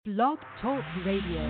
Blog Talk Radio.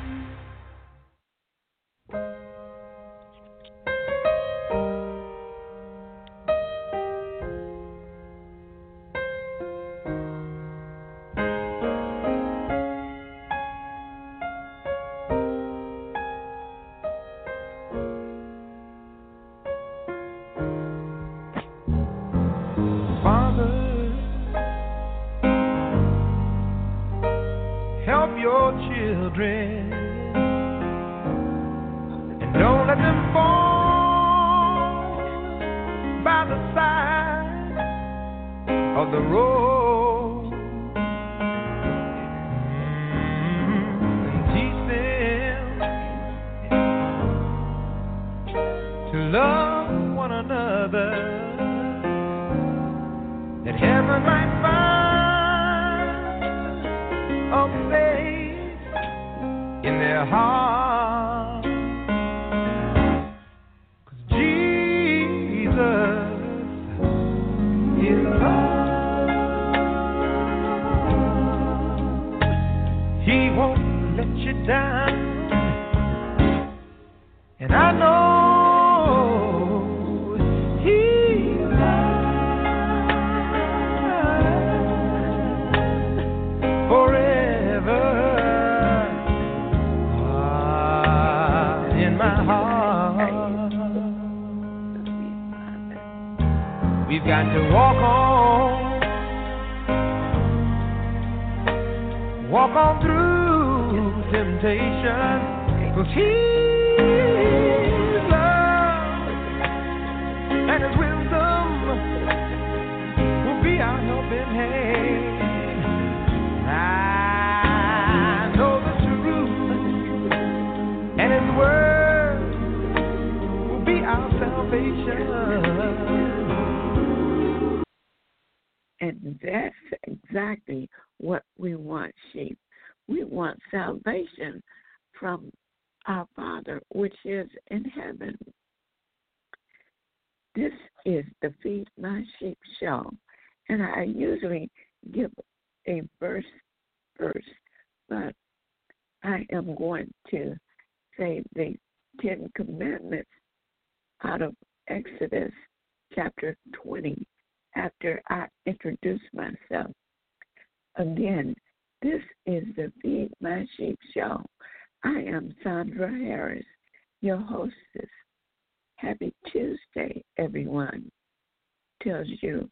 And that's exactly what we want, sheep. We want salvation from our Father, which is in heaven. This is the Feed My Sheep show, and I usually give a verse first, but I am going to say the 10 Commandments out of Exodus chapter 20 after I introduce myself. Again, this is the Feed My Sheep show. I am Sandra Harris, your hostess. Happy Tuesday, everyone. Tells you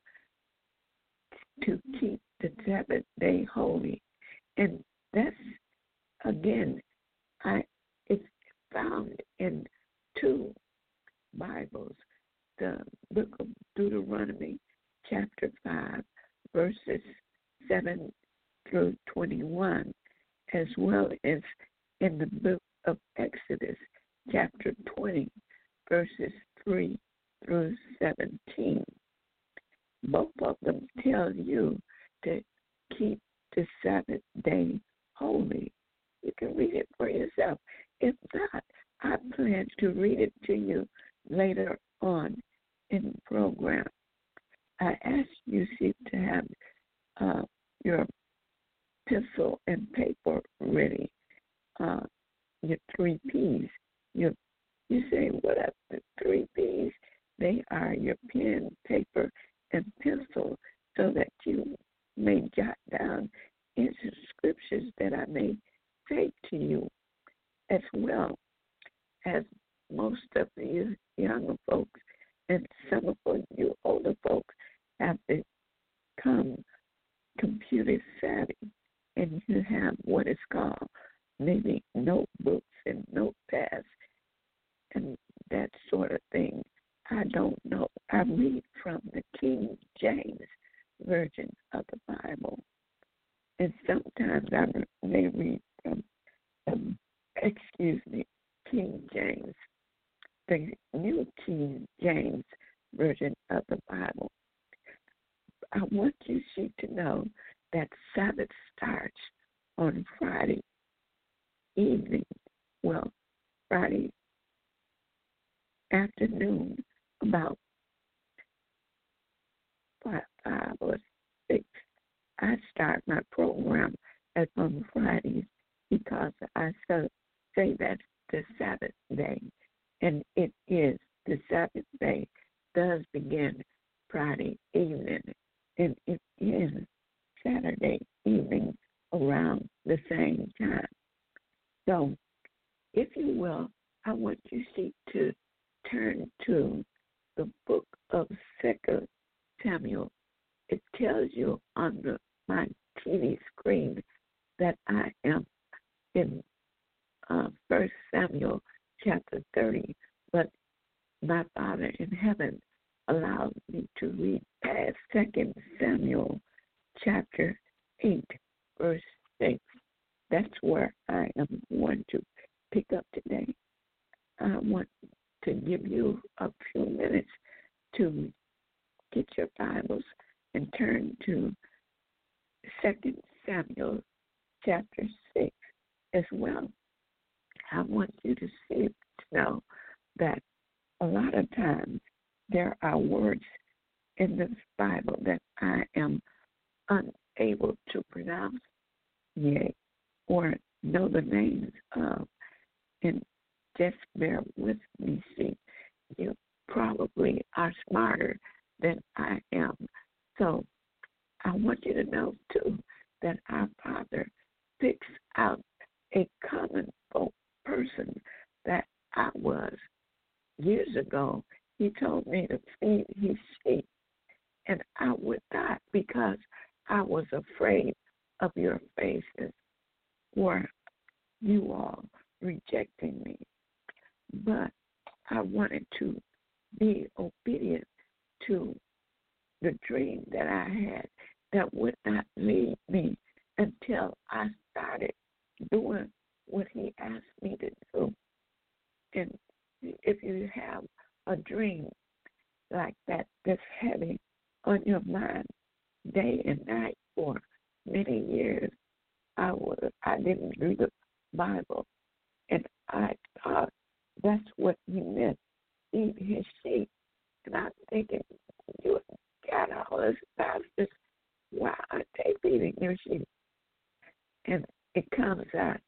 to keep the Sabbath day holy. And that's, again, it's found in two Bibles, the book of Deuteronomy, chapter 5, verses 7 through 21, as well as in the book of Exodus, chapter 20, verses 3 through 17. Both of them tell you to keep the Sabbath day holy. You can read it for yourself. If not, I plan to read it to you later on in the program. I ask you to have your pencil and paper ready, your 3 P's. You say, what are the 3 P's? They are your pen, paper, and pencil, so that you may jot down into scriptures that I may say to you, as well as most of you younger folks and some of you older folks have become computer savvy, and you have what is called maybe notebooks and notepads and that sort of thing. I don't know. I read from the King James Version of the Bible, and sometimes I may read from, King James, the New King James Version of the Bible. I want you to know that Sabbath starts on Friday evening, Friday afternoon, about 5 or 6. I start my program as on Fridays because I say that's the Sabbath day, and it is. The Sabbath day does begin Friday evening, and it ends Saturday evening around the same time. So, if you will, I want you to turn to the book of 2 Samuel. It tells you on my TV screen that I am in 1 Samuel chapter 30, but my Father in heaven allows me to read past 2 Samuel chapter 8, verse 6. That's where I am going to pick up today. I want to give you a few minutes to get your Bibles and turn to 2 Samuel chapter 6 as well. I want you to know that a lot of times there are words in the Bible that I am unable to pronounce yet or know the names of. And just bear with me. See, you probably are smarter than I am. So I want you to know, too, that our Father picks out a common folk person that I was. Years ago, he told me to feed his sheep, and I would not because I was afraid of your faces or you all rejecting me. But I wanted to be obedient to the dream that I had that would not lead me until I started doing what he asked me to do. And if you have a dream like that that's heavy on your mind day and night for many years, I didn't read the Bible, and I thought that's what he meant, feed his sheep. And I'm thinking, you got all this pastors, why aren't they feeding your sheep? And it turns out,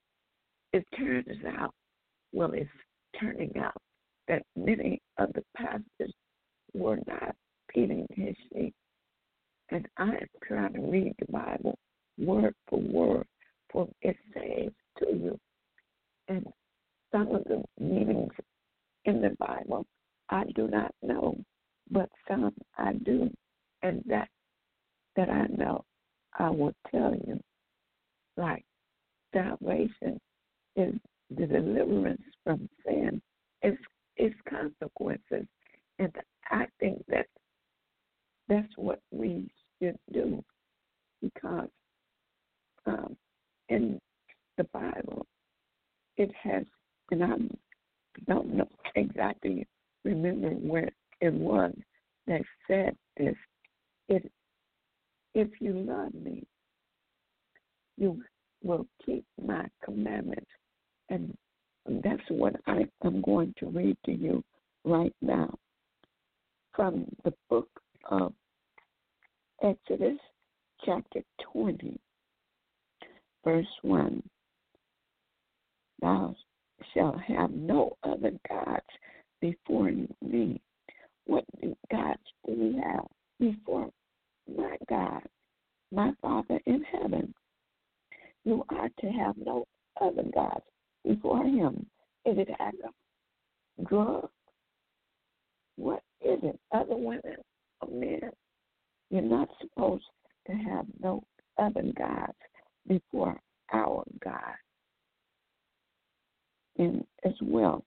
it's turning out that many of the pastors were not feeding his sheep. And I am trying to read the Bible word for word, for it says to you. And some of the meanings in the Bible I do not know, but some I do. And that I know, I will tell you. Like salvation is the deliverance from sin. It's consequences. And I think that's what we should do, because in the Bible it has, and I don't know exactly remember where it was that said this. If you love me, you will keep my commandments. And that's what I'm going to read to you right now from the book of Exodus, chapter 20, verse 1. Thou shalt have no other gods before me. What gods do we have before my God, my Father in heaven? You are to have no other gods before him. Is it alcohol, drugs? What is it? Other women or men? You're not supposed to have no other gods before our God. And as well,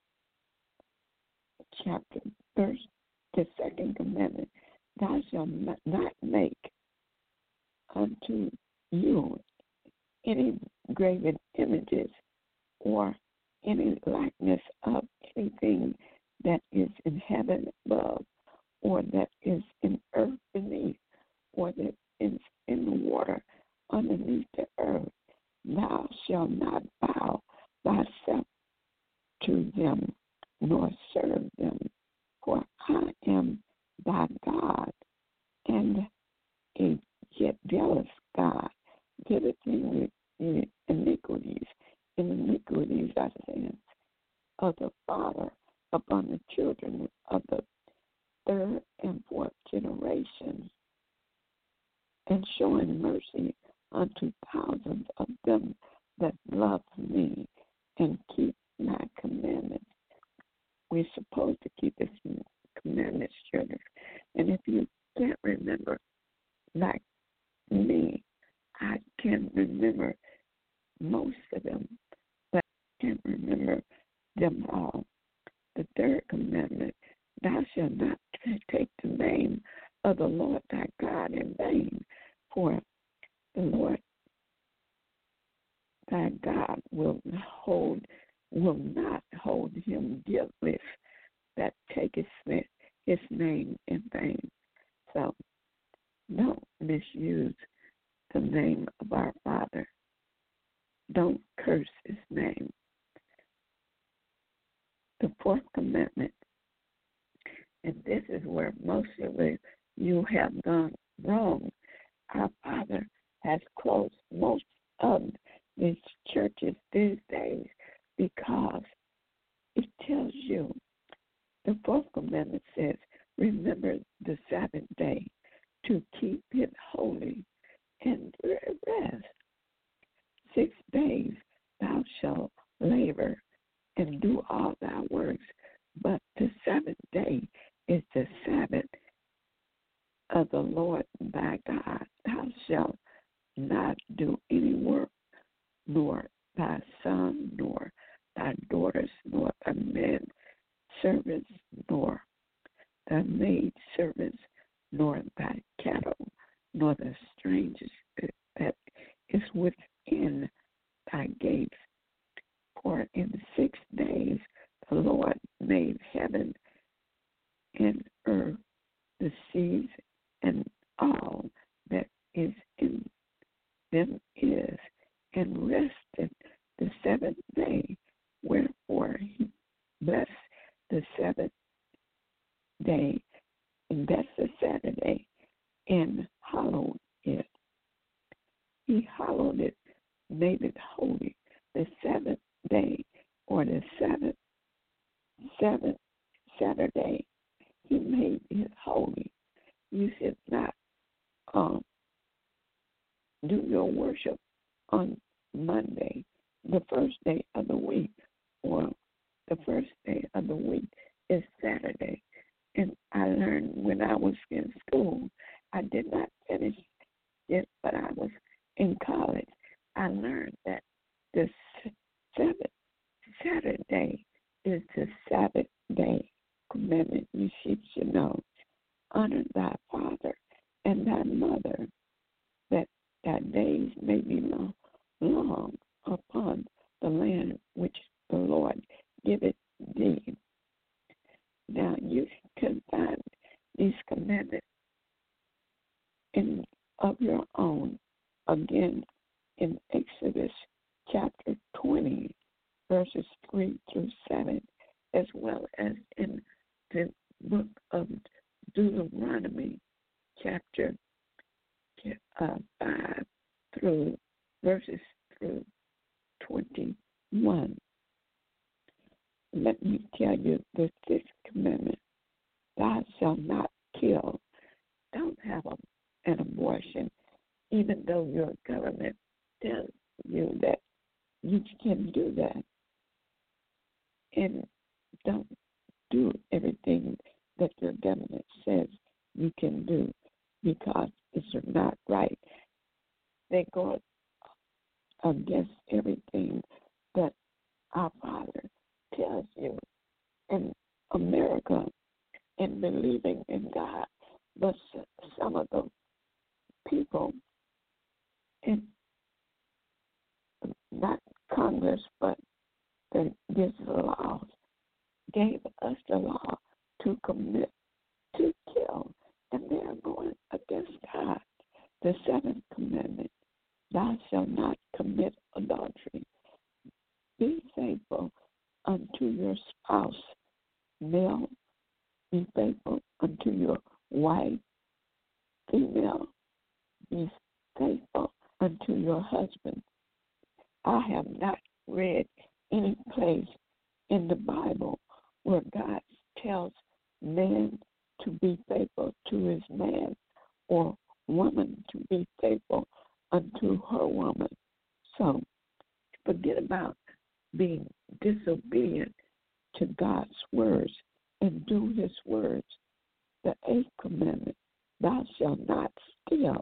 chapter verse, the second commandment, thou shalt not make unto you any graven images or any likeness of anything that is in heaven above, or that is in earth beneath, or that is in the water underneath the earth. Thou shalt not bow thyself to them, nor serve them, for I am thy God, and a jealous God, giveth in iniquities are sins of the father upon the children of the third and fourth generation, and showing mercy unto thousands of them that love me and keep my commandments. We're supposed to keep His commandments, children. And if you can't remember, like me, I can remember most of them, but I can't remember them all. The third commandment, thou shalt not take the name of the Lord thy God in vain, for the Lord thy God will not hold him guiltless that taketh his name in vain. So don't misuse the name of our Father. Don't curse His name. The fourth commandment, and this is where most of you have gone wrong. Our Father has closed most of these churches these days because it tells you, the fourth commandment says, remember the Sabbath day to keep it holy and rest. 6 days thou shalt labor and do all thy works, but the seventh day is the Sabbath of the Lord thy God. Thou shalt not do any work, nor thy son, nor thy daughters, nor thy men servants, nor thy maid servants, nor thy cattle, nor the strangers that is within thy gates. For in 6 days the Lord made heaven and earth, the seas, and all that is in them is, and rested the seventh day. Wherefore He blessed the seventh day, and that's the Saturday, and hallowed it. He hallowed it, made it holy, the seventh day, or the seventh Saturday. He made it holy. You should not do your worship on Monday, the first day of the week, or the first day of the week is Saturday. And I learned when I was in school, I did not finish it, but I was in college. I learned that the seventh Saturday is the Sabbath day commandment. You should know. Honor thy father and thy mother, that thy days may be long upon the land which the Lord giveth thee. Now you can find these commandments of your own, again in Exodus chapter 20, verses 3 through 7, as well as in the book of Deuteronomy chapter 5 through verses through 21. Let me tell you the sixth commandment: thou shalt not kill. Don't have an abortion, even though your government tells you that you can do that. And don't do everything that your government says you can do, because it's not right. They go against everything that our Father tells you in America and believing in God. But some of the people in, not Congress, but that gives the laws, gave us the law to commit to kill, and they are going against God. The seventh commandment: thou shalt not commit adultery. Be faithful unto your spouse. Male, be faithful unto your wife. Female, be faithful unto your husband. I have not read any place in the Bible where God tells man to be faithful to his man or woman to be faithful unto her woman. So forget about being disobedient to God's words and do his words. The 8th commandment, thou shalt not steal.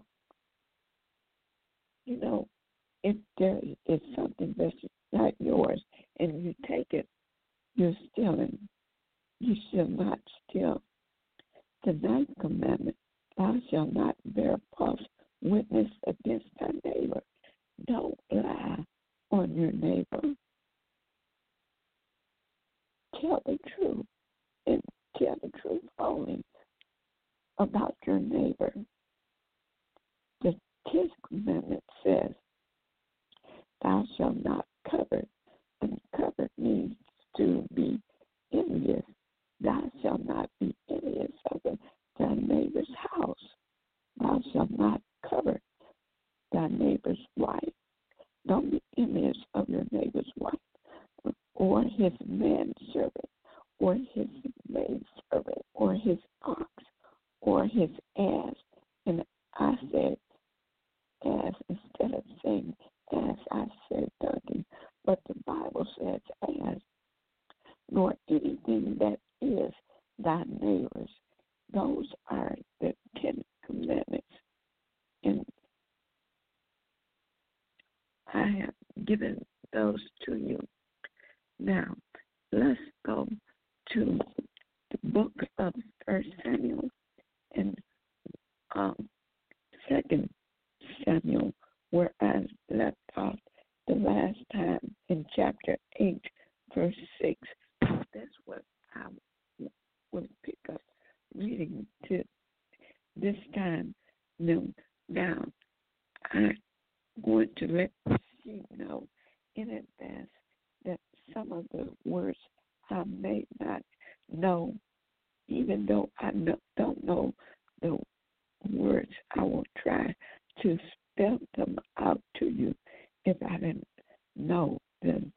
You know, if there is something that's not yours and you take it, you're stealing. You shall not steal. The 9th commandment, thou shalt not bear false witness against thy neighbor. Don't lie on your neighbor. Tell the truth, and tell the truth only about your neighbor. The 10th commandment says, thou shalt not covet. And covet means to be envious. Thou shalt not be envious of thy neighbor's house. Thou shalt not covet thy neighbor's wife. Don't be envious of your neighbor's wife, or his manservant, or his maidservant, or his ox, or his ass. And I said ass instead of saying ass, I said donkey. But the Bible says ass, nor anything that is thy neighbor's. Those are the 10 commandments. And I have given those to you. Now, let's go to the book of 1 Samuel and 2 Samuel, where I left off the last time in chapter 8, verse 6. That's what I will pick up reading to this time. Now, I'm going to let you know in advance that some of the words I may not know, even though I don't know the words, I will try to spell them out to you if I didn't know them.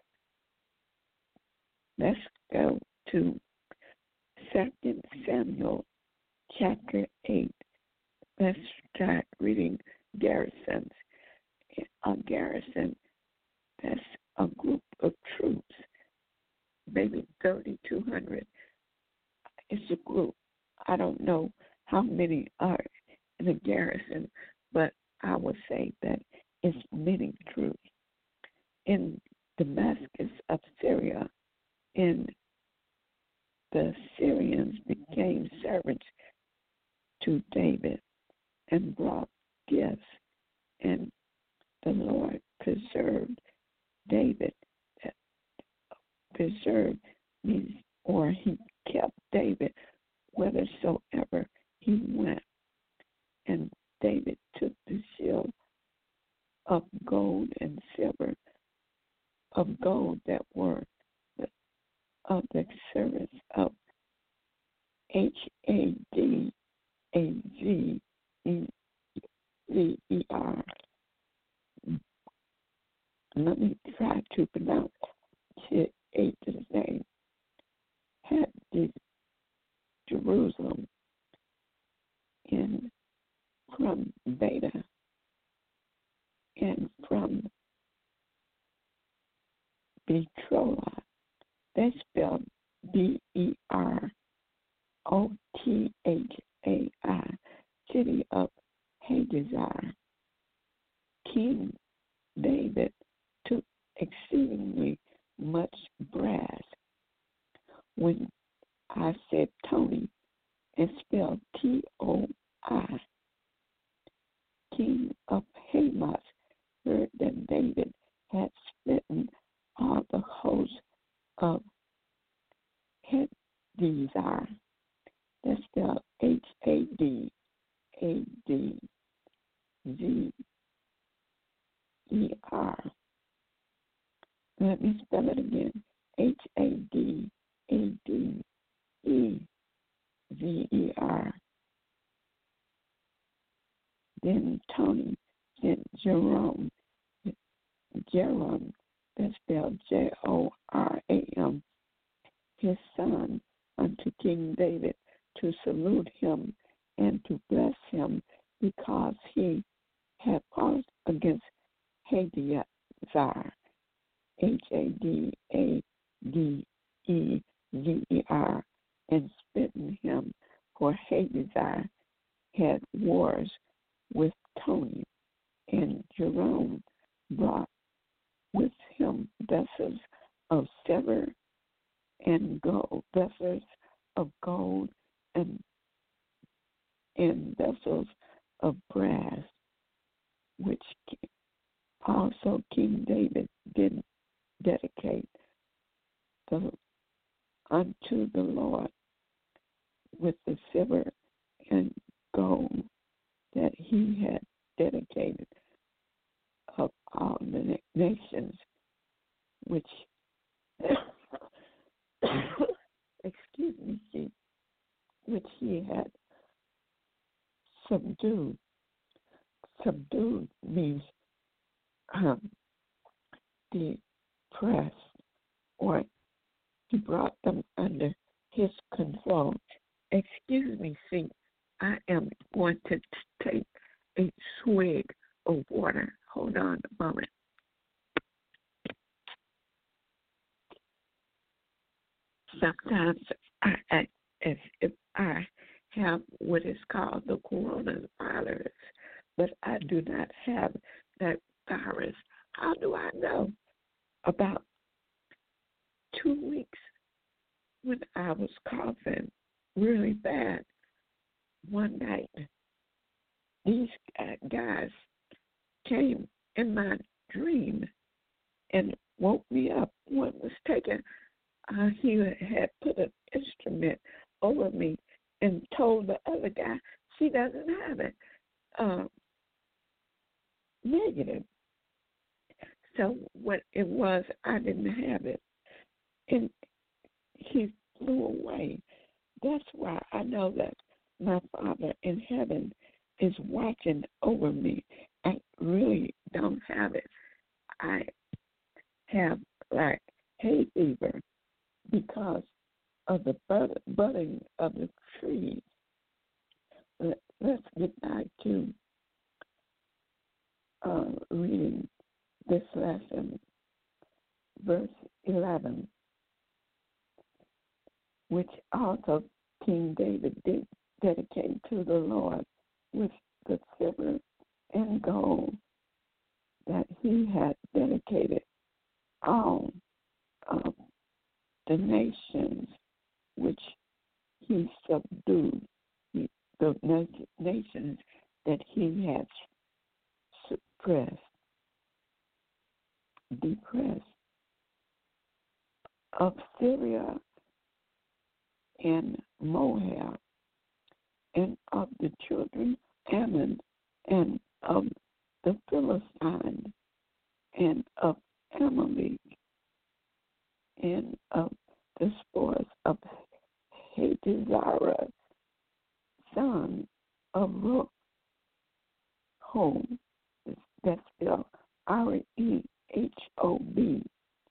Let's go to 2 Samuel chapter 8. Let's start reading garrisons. A garrison, that's a group of troops, maybe 3,200. It's a group. I don't know how many are in a garrison, but I would say that it's many troops. In Damascus of Syria, and the Syrians became servants to David and brought gifts, and the Lord preserved David. Preserved means, or he kept David whithersoever he went. And David took the shield of gold and silver, of gold that were of the servants of Hadazzer. Let me try to pronounce his name. Had this Jerusalem and from Beta and from Betrola. They spelled Berothai, city of Hadazzer. King David took exceedingly much brass. When I said Tony, it's spelled Toi. King of Hamath heard that David had smitten all the hosts of Hadazzer. That's spelled Hadazzer. Let me spell it again. Hadazzer. Then Tony sent Joram spelled Joram, his son, unto King David to salute him and to bless him, because he had fought against Hadadezer, Hadadezer, and smitten him, for Hadadezer had wars with Tony, and Joram brought with him vessels of silver and gold, vessels of gold and vessels of brass, which also King David did dedicate unto the Lord with the silver and gold that he had dedicated of all the nations which which he had subdued. Subdued means depressed, or he brought them under his control. Excuse me, see, I am going to take a swig of water. Hold on a moment. Sometimes I act as if I have what is called the coronavirus, but I do not have that virus. How do I know? About 2 weeks when I was coughing really bad, one night, these guys came in my dream and woke me up. One was taking, he had put an instrument over me and told the other guy she doesn't have it. Negative. So what it was, I didn't have it. And he flew away. That's why I know that my Father in heaven is watching over me. I really don't have it. I have like hay fever because of the budding of the trees. Let's get back to reading this lesson, verse 11, which also King David did dedicate to the Lord with the silver and gold that he had dedicated all of the nations which he subdued, the nations that he had depressed, of Syria and Moab, and of the children Ammon, and of the Philistines, and of Amalek, and of the spoils of Hadadezer, son of Rehob, that's spelled Rehob,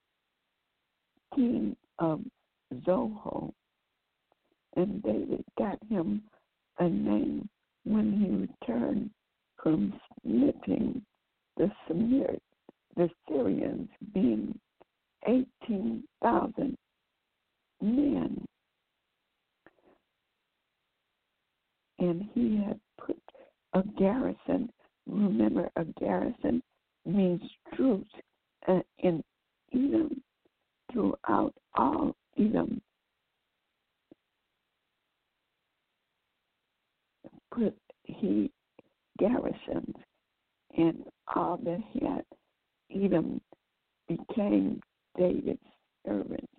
king of Zoho. And David got him a name when he returned from smiting the Syrians, being 18,000 men. And he had put a garrison. Remember, a garrison means troops in Edom, throughout all Edom. Put he garrisons, and all that had Edom became David's servants.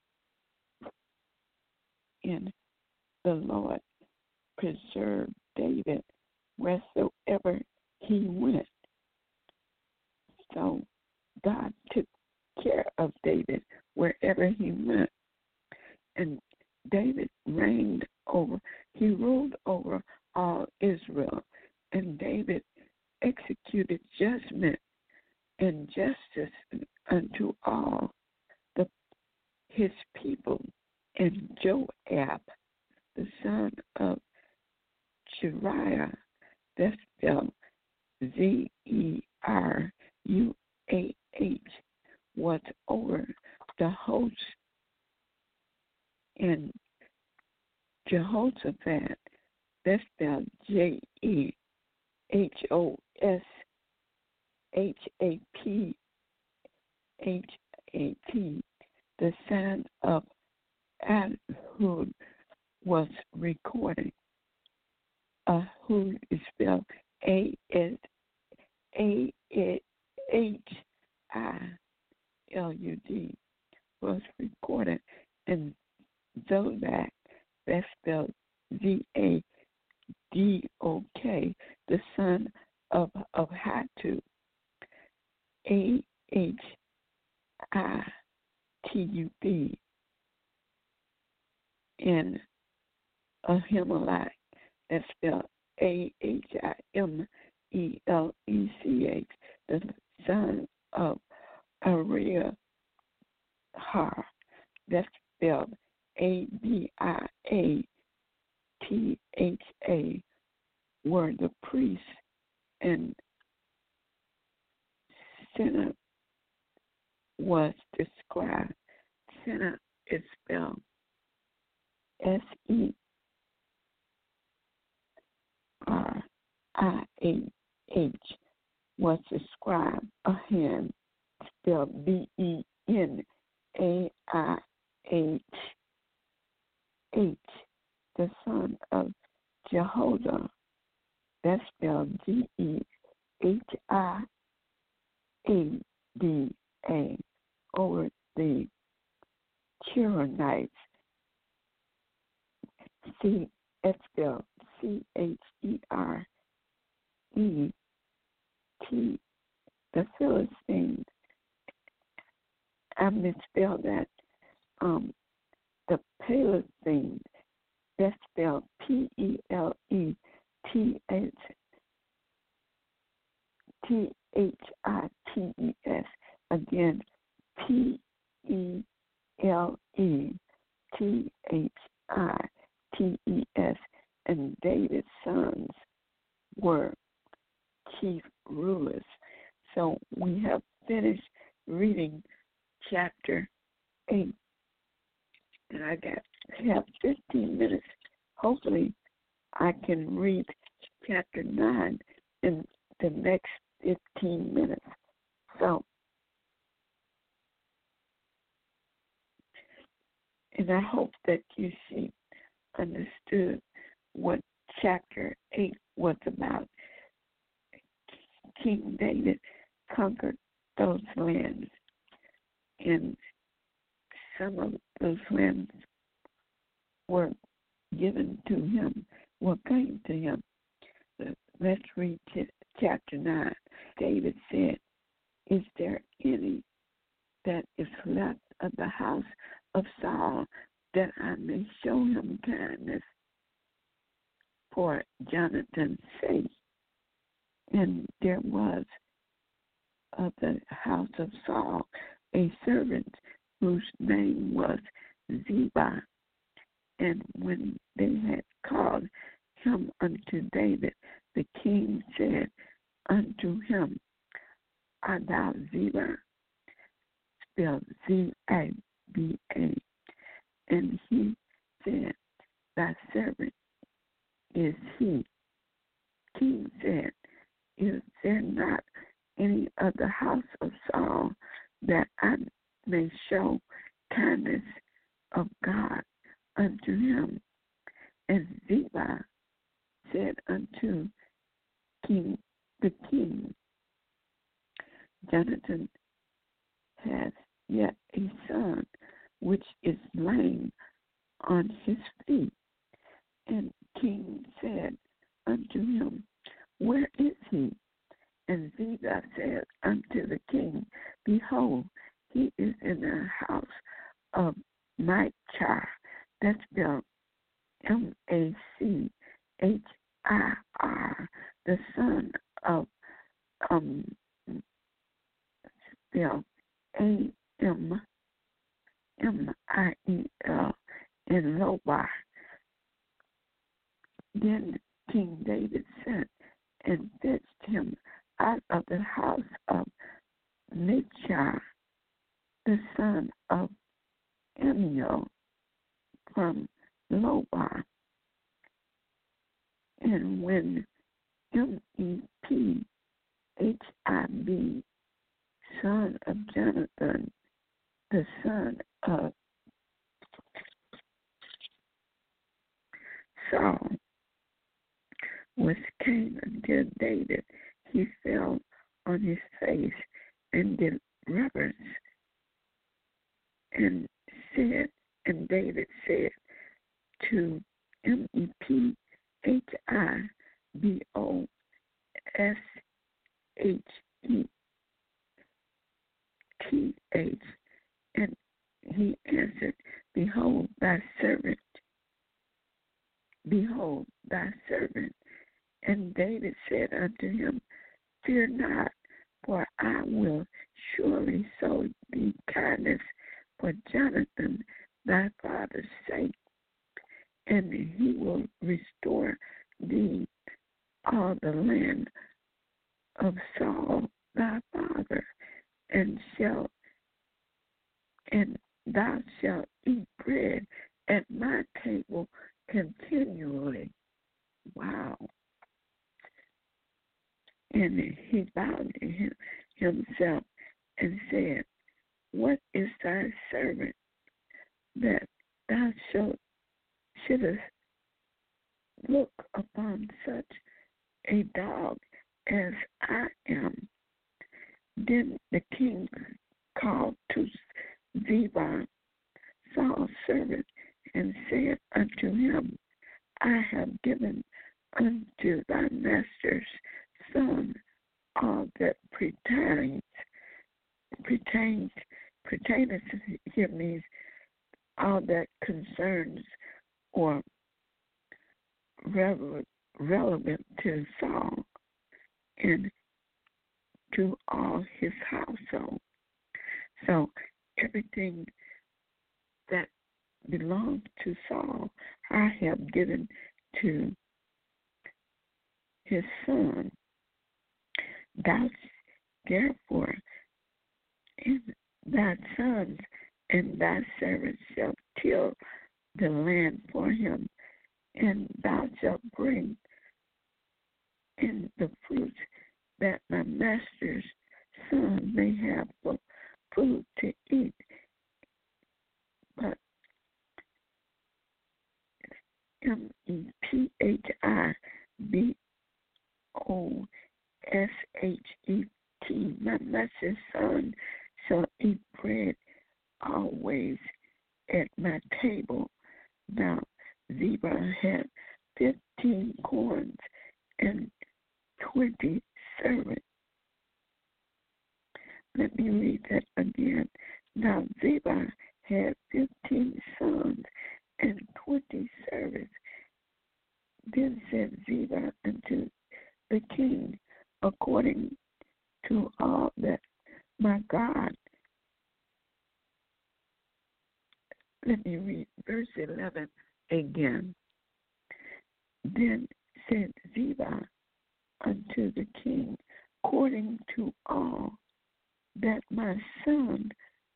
And the Lord preserved David wheresoever he went. So God took care of David wherever he went. And David he ruled over all Israel. And David executed judgment and justice unto all his people, and Joab, the son of Zeruiah, that's spelled Zeruah, was over the host, and Jehoshaphat, that's spelled Jehoshaphat, the son of Ahud, was recording. Ahud is spelled Ashilud, was recorded, and Zodok, that's spelled Zadok, the son of Hatub, Ahitub, and Ahimelech, that's spelled Ahimelech, the son of Ariah, that's spelled Abiatha, were the priests, and Senah was the scribe. Senah is spelled Serih, was the scribe. Ahan, spelled Benaiah, the son of Jehoiada, that's spelled Jehiada, over the Chironites. It's spelled Chereti. The Philistines, I misspelled that. The Palestine, that's spelled Peleties. Again, Peleties. And David's sons were chief rulers. So we have finished reading chapter 8. And I have 15 minutes. Hopefully I can read chapter 9 in the next 15 minutes. So, and I hope that you understood what chapter 8 was about. King David conquered those lands, and some of those lands were given to him, came to him. Let's read chapter 9. David said, "Is there any that is left of the house of Saul, that I may show him kindness for Jonathan's sake?" And there was of the house of Saul a servant whose name was Ziba. And when they had called him unto David, the king said unto him, "Art thou Ziba?" Spelled Zaba. And he said, "Thy servant is he." King said, "Is there not any of the house of Saul, that I may show kindness of God unto him?" And Ziba said unto the king, "Jonathan has yet a son, which is lame on his feet." And king said unto him, "Where is he?" And Ziba said unto the king, "Behold, he is in the house of Machir," that's spelled Machir, the son of spelled Miel in Lobar. Then King David sent and fetched him out of the house of Michal, the son of Amiel, from Lobar. And when Mephib, son of Jonathan, the son of Saul, was came unto David, he fell on his face and did reverence, and David said to Mephiboseth, and he answered, Behold thy servant. And David said unto him, Fear not, for I will surely show thee kindness for Jonathan thy father's sake, and he will restore thee all the land of Saul thy father, and thou shalt eat bread at my table continually. Wow. And he bowed himself and said, What is thy servant that thou shouldest look upon such a dog as I am? Then the king called to Ziba, Saul's servant, and said unto him, I have given unto thy master's son all that pertains, here means all that concerns or relevant to Saul and to all his household. So everything that belongs to Saul, I have given to his son. Thou therefore and thy sons and thy servants shall till the land for him, and thou shalt bring in the fruits that my master's son may have for food to eat. But Mephiboseth, my master's son, shall eat bread always at my table. Now Ziba had 15 corns and 20 servants. Let me read that again. Now Ziba had 15 sons and 20 servants. Then said Ziba unto the king, according to all that my God. Let me read verse 11 again. Then said Ziba unto the king, according to all that my son.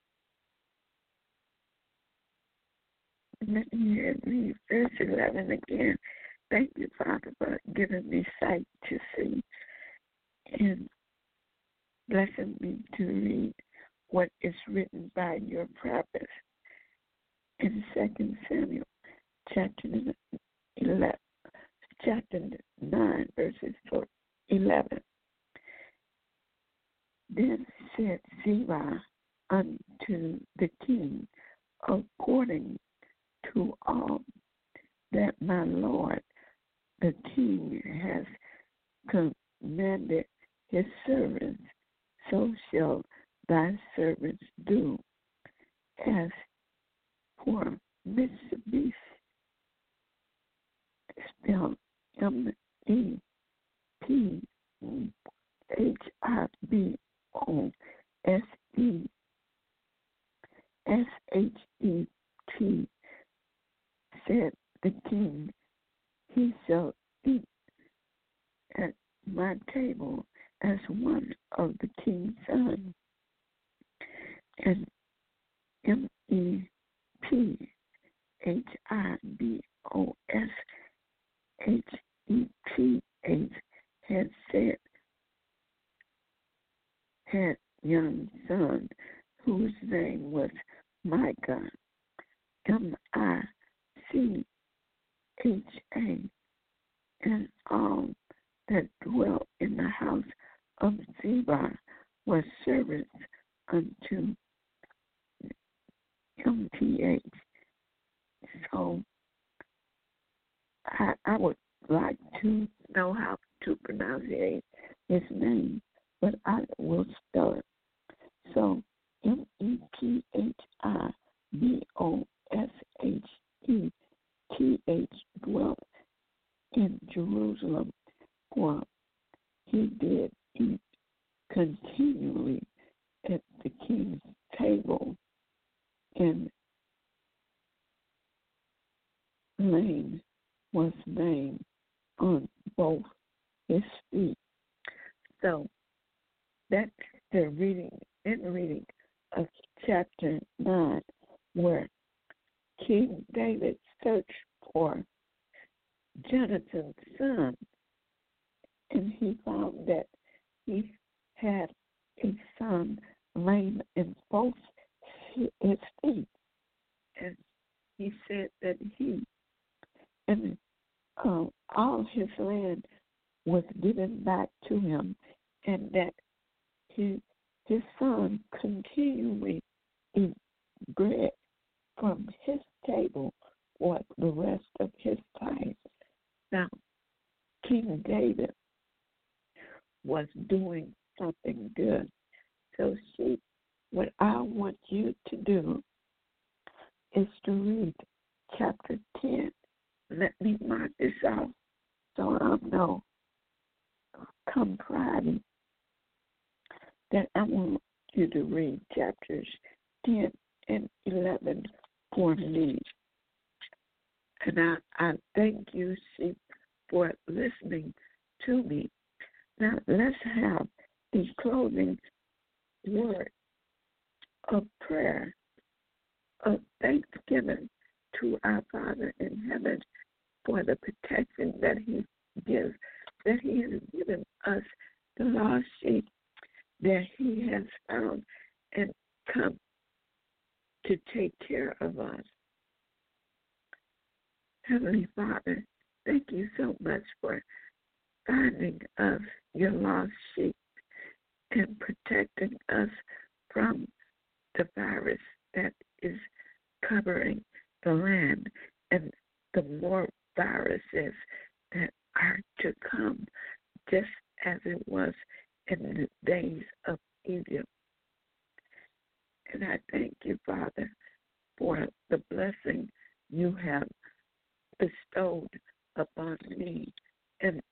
Let me read verse 11 again. Thank you, Father, for giving me sight to see and blessing me to read what is written by your prophets in 2 Samuel chapter 9, verses 11. Then said Ziba unto the king, according to all that my lord the king has commanded his servants, so shall thy servants do. As for Mississippi, spelled Mephiboseth, S-H-E-T, said the king, he shall eat at my table as one of the king's sons. And MEPHIBOSHETH had young son, whose name was Micah, M-I-C-H-A, and all that dwelt in the house of Ziba were servants unto MTH. So I would like to know how to pronounce his name, but I will spell it. So MEPHIBOSHETH dwelt in Jerusalem, for he did eat continually at the king's table, and lame was named on both his feet. So that's the reading of chapter 9, where King David searched for Jonathan's son, and he found that he had a son lame in both his feet. And he said that he and all his land was given back to him, and that his son continually eat bread from his table for the rest of his life. Now, King David was doing something good. So what I want you to do is to read chapter 10. Let me mark this out so I know come Friday that I want you to read chapters 10 and 11 for me. And I thank you, for listening to me. Now, let's have a closing word of prayer, of thanksgiving to our Father in heaven for the protection that He gives, that He has given us, the lost sheep, that He has found and come to take care of us. Heavenly Father, thank you so much for finding us, your lost sheep, and protecting us from the virus that is covering the land and the more viruses that are to come, just as it was in the days of Egypt. And I thank you, Father, for the blessing you have bestowed upon me and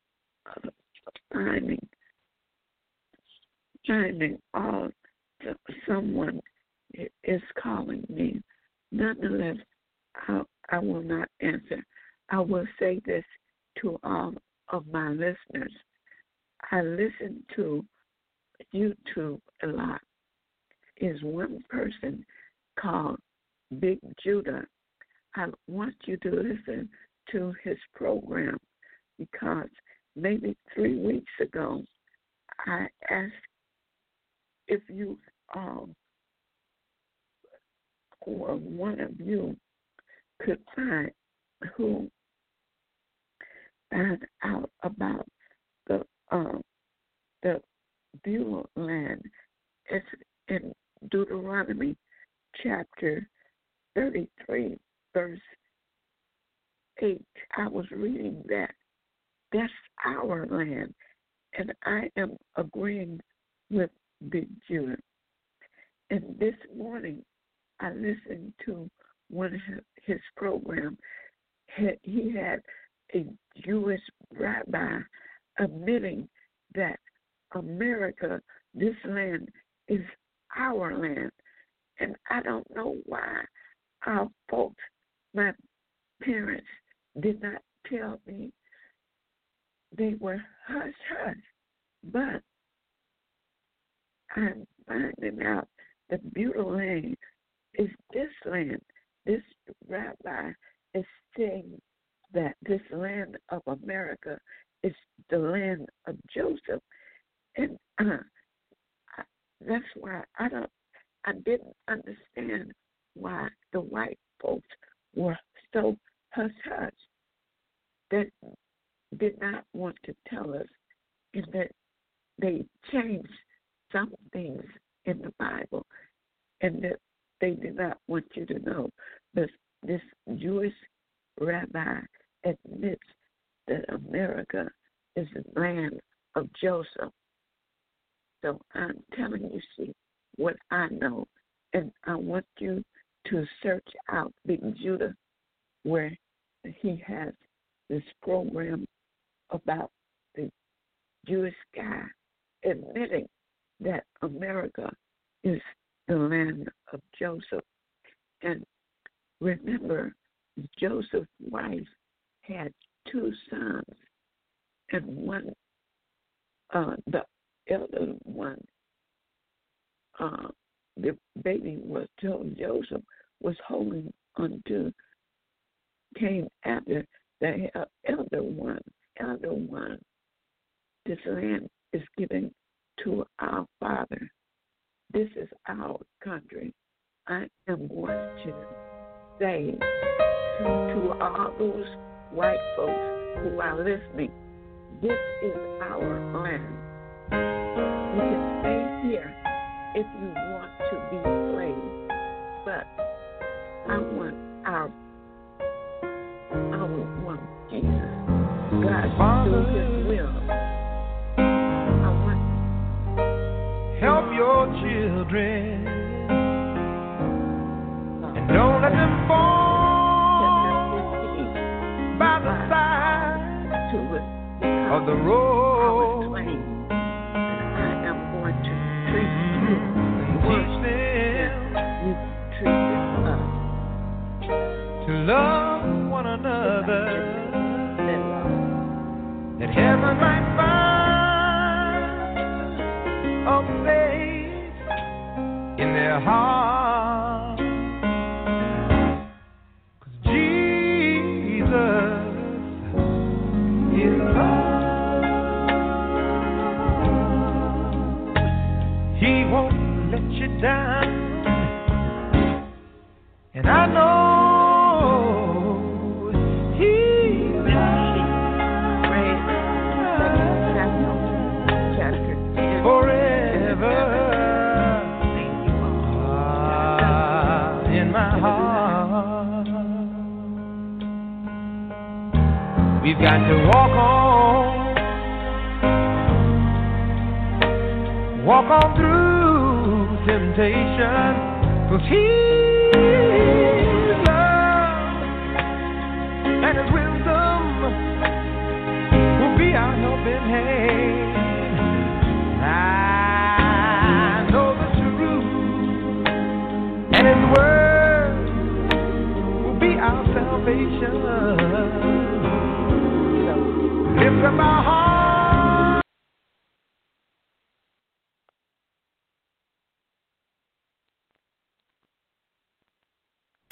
finding all someone is calling me. Nonetheless, I will not answer. I will say this to all of my listeners. I listen to YouTube a lot. Is one person called Big Judah. I want you to listen to his program because maybe 3 weeks ago I asked if you or one of you could find out about the Beulah land. It's in Deuteronomy chapter 33, verse 8. I was reading that. That's our land, and I am agreeing with Big Judah. And this morning, I listened to one of his programs. He had a Jewish rabbi admitting that America, this land, is our land. And I don't know why our folks, my parents, did not tell me. They were hush-hush. But I'm finding out that Beulah land is this land. This rabbi is saying that this land of America is the land of Joseph. And that's why I didn't understand why the white folks were so hush-hush. That did not want to tell us, and that they changed some things in the Bible, and that they did not want you to know. But this Jewish rabbi admits that America is the land of Joseph. So I'm telling you, see, what I know, and I want you to search out Big Judah, where he has this program about the Jewish guy admitting that America is the land of Joseph. And remember, Joseph's wife had 2 sons, and one, the elder one, the baby was told Joseph was holding onto, came after the elder one. This land is given to our Father. This is our country. I am going to say to all those white folks who are listening, this is our land. You can stay here if you want to be slaves, but I want our one Jesus, God, do His will. I want help your children and don't let them fall by the side of the road. I am going to treat you teach them you treated us to love one another, that heaven might find a place in their heart. 'Cause Jesus is love. He won't let you down, and I know we've got to walk on through temptation, 'cause His love and His wisdom will be our helping hand. I know the truth, and His word will be our salvation. Lift up our hearts.